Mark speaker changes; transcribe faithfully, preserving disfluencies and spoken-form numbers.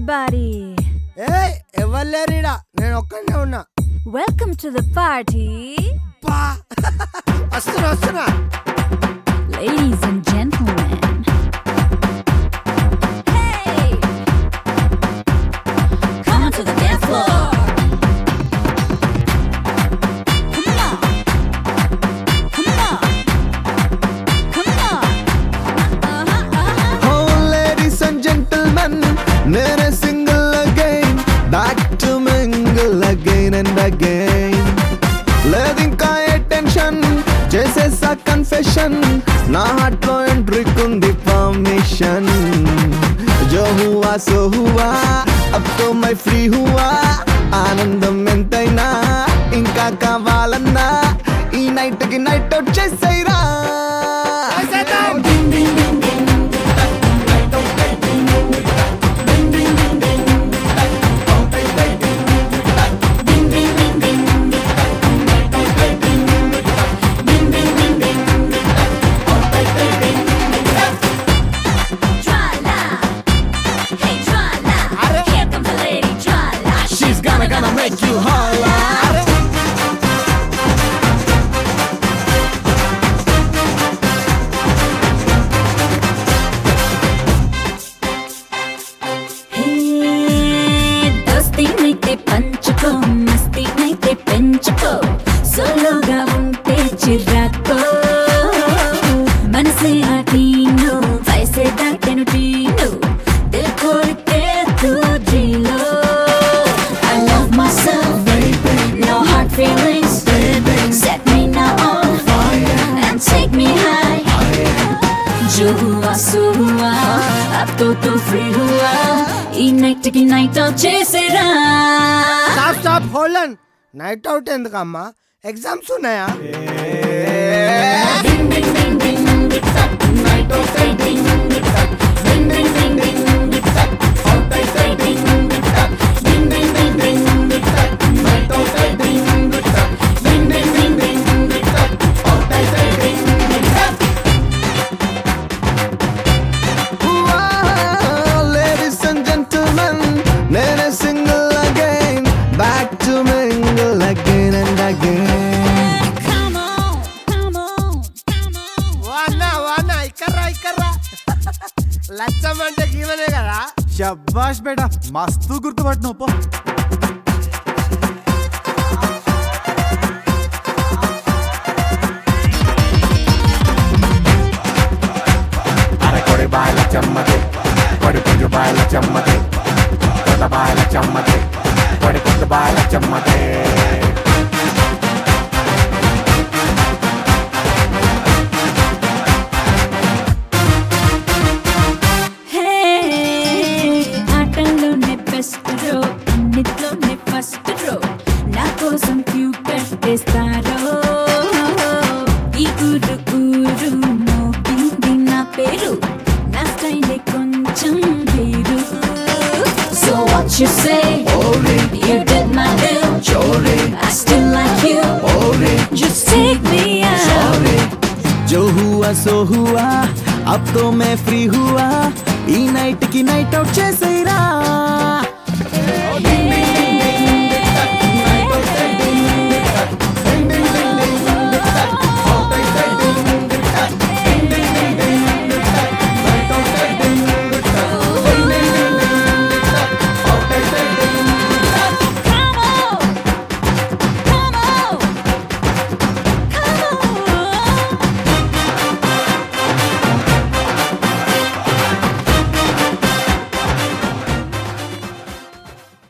Speaker 1: everybody.
Speaker 2: Hey, evallerida nenu okkane unna.
Speaker 1: Welcome to the party.
Speaker 2: Pa. Astuna astuna.
Speaker 1: Ladies and gentlemen. Hey! Come on to the dance floor. Come on. Come on. Come on. Uh-huh, uh-huh.
Speaker 3: Oh, ladies and gentlemen, nene single again, back to mingle again and again. Ledinka attention, chesesa confession, na heart lo entry kundi permission. Jo hua so hua, ab to मैं free हुआ, आनंदम ఎంతైనా ఇంకా కావాలన్నా ఈ night కి night out చేసేరా. Gonna make you holla.
Speaker 1: Hey, dosti naite panchuko, masti naite penchuko, sologa unte chirako. Manase aatino, vaise daatenu tino, dil khorke tu jilo. No hard feelings, baby. Set me now on fire and take me high. Jo hua so hua, ab to tu free hua. Ee night ki night out chesera.
Speaker 2: Stop stop hold on. Night out endukama? Exams unnaya?
Speaker 1: Ding ding ding ding ding stop. Night out say ding ding stop. Ding ding ding ding ding stop. Out I say ding ding stop. Ding ding ding ding ding stop. Night out say ding ding stop. Ding ding ding ding ding stop. Out I say ding ding stop.
Speaker 3: Wow, ladies and gentlemen, nene single again, back to mingle again and again.
Speaker 1: Come on, come on, come on.
Speaker 2: వానా వానా ఇక్కర్రా ఇక్కర్రా. లచ్చం అంటే గీవనే కదా.
Speaker 4: శబ్బాష్ బేటా మస్తు గుర్తుపట్టినావు పో.
Speaker 5: Corre baila chammate, corre corre baila chammate, corre baila chammate, corre corre baila chammate.
Speaker 1: Hey, ఆటల్లోనే best రో, అన్నిట్లోనే first row, నా కోసం క్యూ కట్టేస్తారో. ఈ ఊరు ఊరు మోగింది నా పేరు, నా స్టైలే కొంచెం వేరు. So what you say? You did my bill. I still like you. Just take me out.
Speaker 3: जो हुआ सो हुआ, अब तो मैं फ्री हुआ, ई नाइट की नाइट आउट चेसेरा.